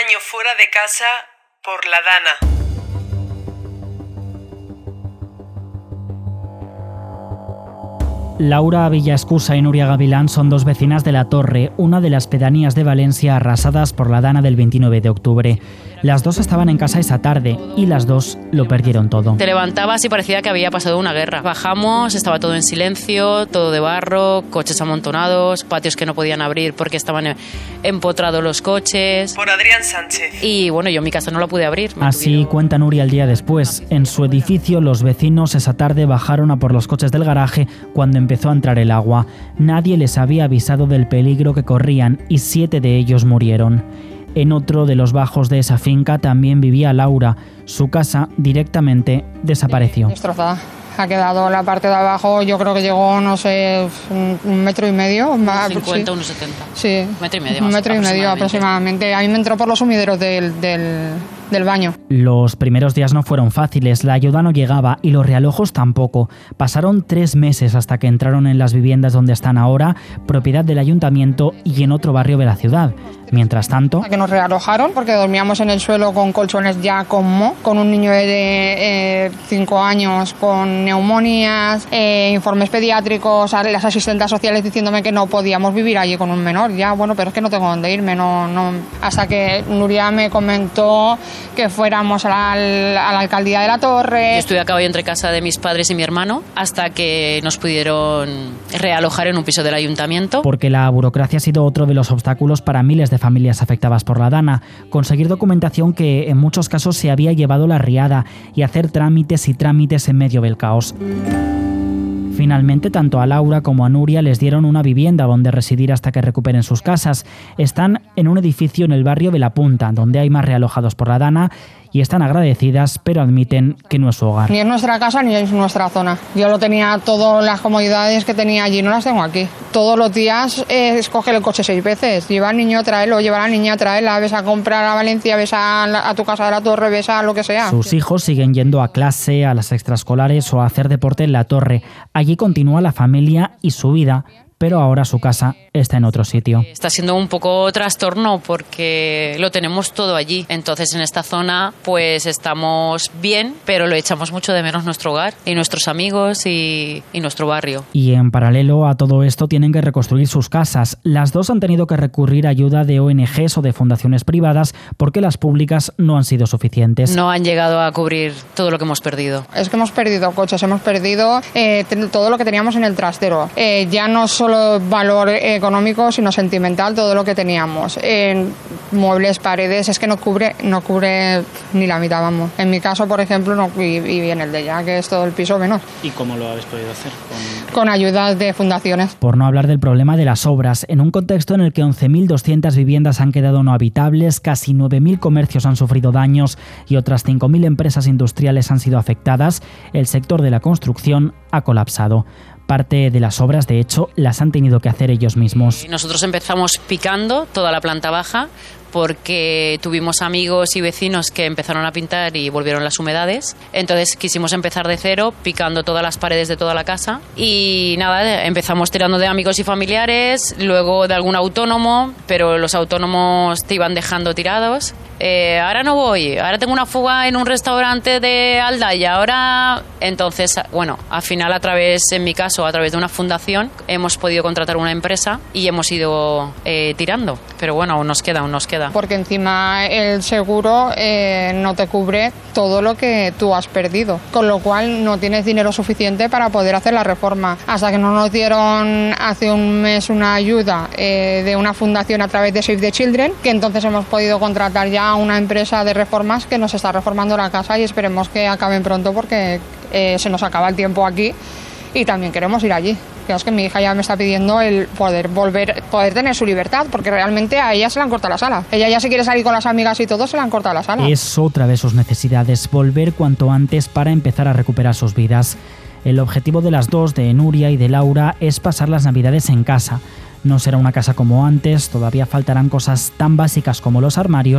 año fuera de casa por la Dana. Laura Villaescusa y Nuria Gavilán son dos vecinas de La Torre, una de las pedanías de Valencia arrasadas por la Dana del 29 de octubre. Las dos estaban en casa esa tarde y las dos lo perdieron todo. Te levantabas y parecía que había pasado una guerra. Bajamos, estaba todo en silencio, todo de barro, coches amontonados, patios que no podían abrir porque estaban empotrados los coches. Por Adrián Sánchez. Y bueno, yo mi casa no la pude abrir. Así cuenta Nuria el día después. En su edificio los vecinos esa tarde bajaron a por los coches del garaje cuando empezó a entrar el agua. Nadie les había avisado del peligro que corrían y 7 de ellos murieron. En otro de los bajos de esa finca también vivía Laura. Su casa directamente desapareció. Destrozada. Ha quedado la parte de abajo, yo creo que llegó, no sé, 1,5 metros. 1,50, 1,70. Sí, 1,5 metros. 1,5 metros aproximadamente. A mí me entró por los sumideros del baño. Los primeros días no fueron fáciles, la ayuda no llegaba y los realojos tampoco. Pasaron 3 meses hasta que entraron en las viviendas donde están ahora, propiedad del ayuntamiento y en otro barrio de la ciudad. Mientras tanto... Que nos realojaron porque dormíamos en el suelo con colchones ya con moho, con un niño de 5 años con neumonías, informes pediátricos, las asistentes sociales diciéndome que no podíamos vivir allí con un menor. Ya, bueno, pero es que no tengo dónde irme, no. Hasta que Nuria me comentó que fuéramos a la alcaldía de La Torre. Yo estuve a caballo entre casa de mis padres y mi hermano hasta que nos pudieron realojar en un piso del ayuntamiento. Porque la burocracia ha sido otro de los obstáculos para miles de familias afectadas por la Dana. Conseguir documentación que en muchos casos se había llevado la riada y hacer trámites y trámites en medio del caos. Finalmente, tanto a Laura como a Nuria les dieron una vivienda donde residir hasta que recuperen sus casas. Están en un edificio en el barrio de La Punta, donde hay más realojados por la Dana, y están agradecidas, pero admiten que no es su hogar. Ni es nuestra casa ni es nuestra zona. Yo lo tenía, todas las comodidades que tenía allí, no las tengo aquí. Todos los días escoge el coche 6 veces. Lleva al niño, tráelo, lleva a la niña, tráela, ves a comprar a Valencia, ves a tu casa de La Torre, ves a lo que sea. Sus hijos siguen yendo a clase, a las extraescolares o a hacer deporte en La Torre. Allí continúa la familia y su vida, pero ahora su casa está en otro sitio. Está siendo un poco trastorno porque lo tenemos todo allí. Entonces en esta zona pues estamos bien, pero lo echamos mucho de menos nuestro hogar y nuestros amigos y nuestro barrio. Y en paralelo a todo esto tienen que reconstruir sus casas. Las dos han tenido que recurrir a ayuda de ONGs o de fundaciones privadas porque las públicas no han sido suficientes. No han llegado a cubrir todo lo que hemos perdido. Es que hemos perdido coches, hemos perdido todo lo que teníamos en el trastero. Ya no solo valor económico, sino sentimental, todo lo que teníamos. Muebles, paredes, es que no cubre ni la mitad, vamos. En mi caso, por ejemplo, no, y en el de ella, que es todo el piso menos. ¿Y cómo lo habéis podido hacer? Con ayudas de fundaciones. Por no hablar del problema de las obras, en un contexto en el que 11.200 viviendas han quedado no habitables, casi 9.000 comercios han sufrido daños y otras 5.000 empresas industriales han sido afectadas, el sector de la construcción ha colapsado. Parte de las obras, de hecho, las han tenido que hacer ellos mismos. Nosotros empezamos picando toda la planta baja porque tuvimos amigos y vecinos que empezaron a pintar y volvieron las humedades. Entonces quisimos empezar de cero, picando todas las paredes de toda la casa. Y nada, empezamos tirando de amigos y familiares, luego de algún autónomo, pero los autónomos te iban dejando tirados. Ahora no voy, ahora tengo una fuga en un restaurante de Aldaya, ahora... Entonces, bueno, al final en mi caso, a través de una fundación, hemos podido contratar una empresa y hemos ido tirando. Pero bueno, aún nos queda. Porque encima el seguro no te cubre todo lo que tú has perdido, con lo cual no tienes dinero suficiente para poder hacer la reforma. Hasta que no nos dieron hace un mes una ayuda de una fundación a través de Save the Children, que entonces hemos podido contratar ya a una empresa de reformas que nos está reformando la casa y esperemos que acaben pronto porque se nos acaba el tiempo aquí y también queremos ir allí. Es que mi hija ya me está pidiendo el poder tener su libertad, porque realmente a ella se le han cortado la sala. Ella ya, si quiere salir con las amigas y todo, se le han cortado la sala. Es otra de sus necesidades, volver cuanto antes para empezar a recuperar sus vidas. El objetivo de las dos, de Nuria y de Laura, es pasar las Navidades en casa. No será una casa como antes, todavía faltarán cosas tan básicas como los armarios,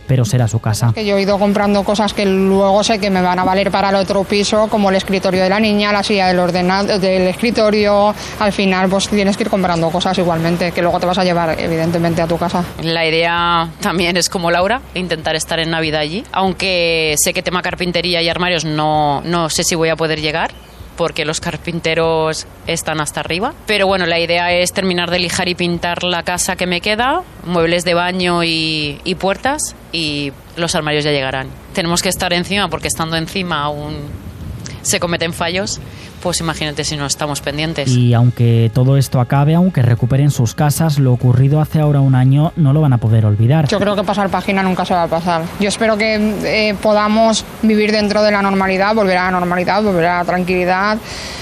pero será su casa. Que yo he ido comprando cosas que luego sé que me van a valer para el otro piso, como el escritorio de la niña, la silla del ordenador, del escritorio. Al final pues tienes que ir comprando cosas igualmente, que luego te vas a llevar evidentemente a tu casa. La idea también es como Laura, intentar estar en Navidad allí, aunque sé que tema carpintería y armarios no sé si voy a poder llegar, porque los carpinteros están hasta arriba. Pero bueno, la idea es terminar de lijar y pintar la casa que me queda, muebles de baño y puertas, y los armarios ya llegarán. Tenemos que estar encima, porque estando encima aún se cometen fallos, pues imagínate si no estamos pendientes. Y aunque todo esto acabe, aunque recuperen sus casas, lo ocurrido hace ahora un año no lo van a poder olvidar. Yo creo que pasar página nunca se va a pasar. Yo espero que podamos vivir dentro de la normalidad, volver a la normalidad, volver a la tranquilidad,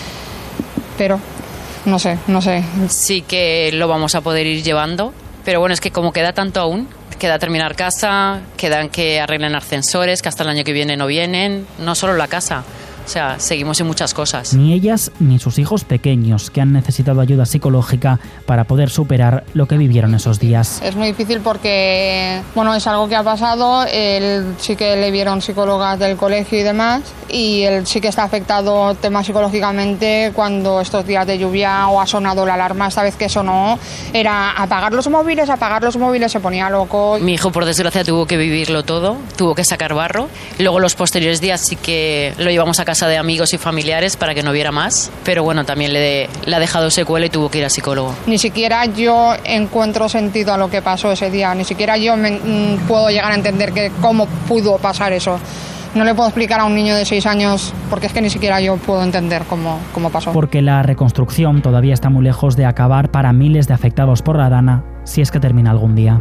pero no sé. Sí que lo vamos a poder ir llevando, pero bueno, es que como queda tanto aún, queda terminar casa, quedan que arreglen ascensores, que hasta el año que viene no vienen, no solo la casa. O sea, seguimos en muchas cosas. Ni ellas ni sus hijos pequeños, que han necesitado ayuda psicológica para poder superar lo que vivieron esos días. Es muy difícil porque, bueno, es algo que ha pasado. Él sí que le vieron psicólogas del colegio y demás, y él sí que está afectado tema psicológicamente cuando estos días de lluvia o ha sonado la alarma. Esta vez que sonó era apagar los móviles, se ponía loco. Mi hijo, por desgracia, tuvo que vivirlo todo, tuvo que sacar barro. Luego los posteriores días sí que lo llevamos a casa de amigos y familiares para que no viera más, pero bueno, también le ha dejado secuela y tuvo que ir a psicólogo. Ni siquiera yo encuentro sentido a lo que pasó ese día, ni siquiera yo puedo llegar a entender cómo pudo pasar eso. No le puedo explicar a un niño de 6 años, porque es que ni siquiera yo puedo entender cómo pasó. Porque la reconstrucción todavía está muy lejos de acabar para miles de afectados por la Dana, si es que termina algún día.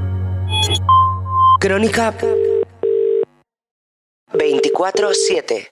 Crónica 24/7.